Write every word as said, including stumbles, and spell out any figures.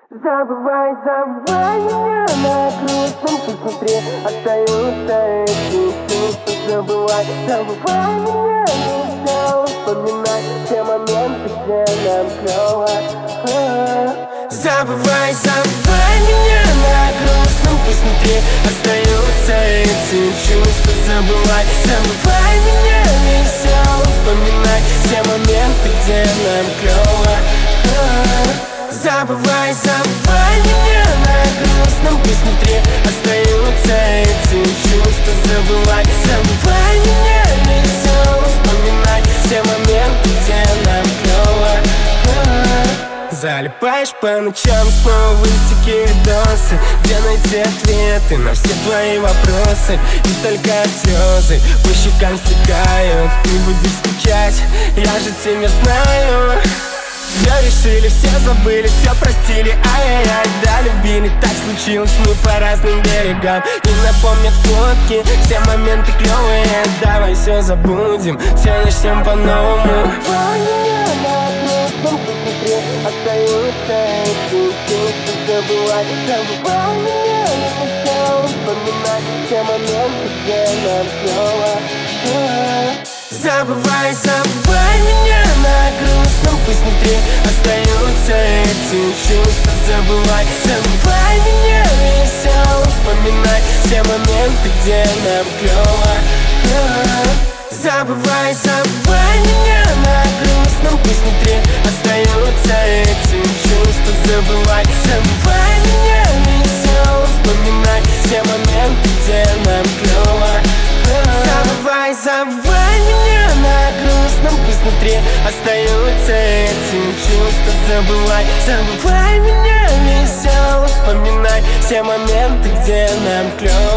Забывай, забывай меня на грустном, пусть внутри остаются эти чувства. Забывай, забывай меня, нельзя вспоминать те моменты, где нам клёво. Забывай, забывай меня на грустном, пусть внутри остаются эти чувства. Забывай, забывай меня, нельзя вспоминать те моменты, где нам клёво. Забывай, забывай меня на грустном, пусть внутри остаются эти чувства. Забывай, забывай меня, нельзя вспоминать все моменты, где нам клёво. Залипаешь по ночам, снова высокие досы, где найти ответы на все твои вопросы. И только слезы по щекам стекают. Не будешь скучать, я же тебя знаю. Все решили, все забыли, все простили, ай-яй-яй, да, любили. Так случилось, мы по разным берегам. И напомнят фотки, все моменты клевые. Давай все забудем, все начнем по-новому. Остаются эти чувства. Забывай, забывай меня, не вспоминать все моменты, где нам клёво. Забывай, забывай меня на грустном, пусть внутри остаются эти чувства. Забывай, забывай меня, весело вспоминать все моменты, где нам клёво. Забывай, забывай меня на грустном, пусть внутри остаются эти чувства. Забывай, забывай меня, весело вспоминать все моменты, где нам клёво. Забывай, забывай меня на грустном, пусть внутри остаются эти чувства. Забывай, забывай меня, весело вспоминай все моменты, где нам клёво.